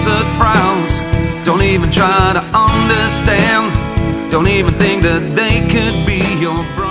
opposite frowns. Don't even try to understand. Don't even think that they could be your brother.